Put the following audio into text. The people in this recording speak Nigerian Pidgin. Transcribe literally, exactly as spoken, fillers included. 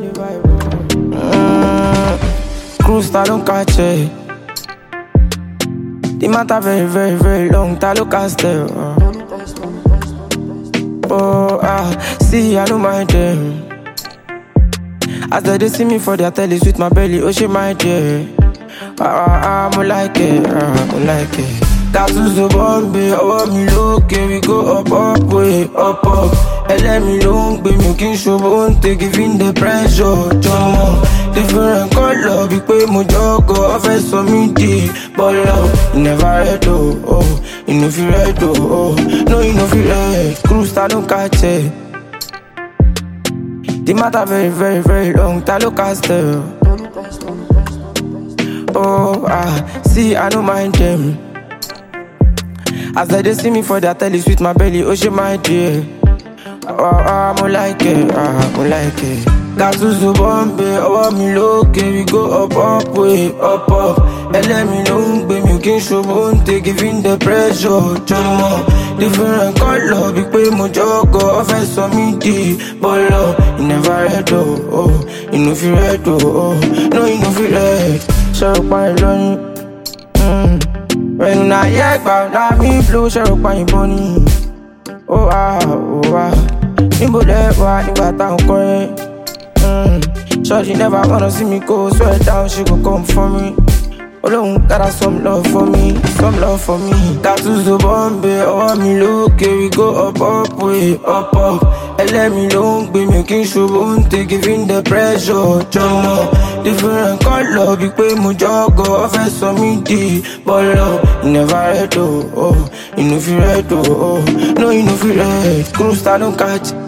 Mm, cruise, I don't catch it. The matter very, very, very long. Ta look at still. Oh, ah, see, I don't mind them. As they, they see me for their tellies with my belly, oh, she my dear. Ah, ah, I like it, ah, I like it. Tattoos of Bombay, oh, me look, we go up, up, way, up, up. Let me long, baby, you can show, won't take giving the pressure, John. Different color, big way, my dog, go, face for me, deep. But love, you never read, oh, oh, you know, if you read, oh, oh. No, you know, if you read, cruise, I don't catch it. The matter very, very, very long, ta look at still. Oh, ah, see, I don't mind them. As they, they see me for their tellies with my belly, oh, she my dear. Oh, ah, I like it, ah, I like it. Tattoos of Bombay, oh, me look, we go up, up, way, up, up. Let me long, baby, you can show, won't take giving the pressure, John. Different color, big way, my jog, go, face on me, deep. But love, you never read, oh, oh. You know if you read, oh, oh. No, you know if you read. Show up my lonely. Mm. When I yak back, now me blue, show up my bunny. Oh, ah, oh, ah. Nimbo that one, nimbo town calling. Mm. Shorty never wanna see me go, swear down, she gon' come for me. Alone got some love for me, some love for me. Tattoos of Bombay, oh, me look, we go up, up, way, up, up. Let me long, baby, making sure won't take giving the pressure, John. Different color, big way, my jog, go, face on me, deep. But love, you never read, oh, oh. You know if you read, oh, oh. No, you know if you read, cruise, I don't catch.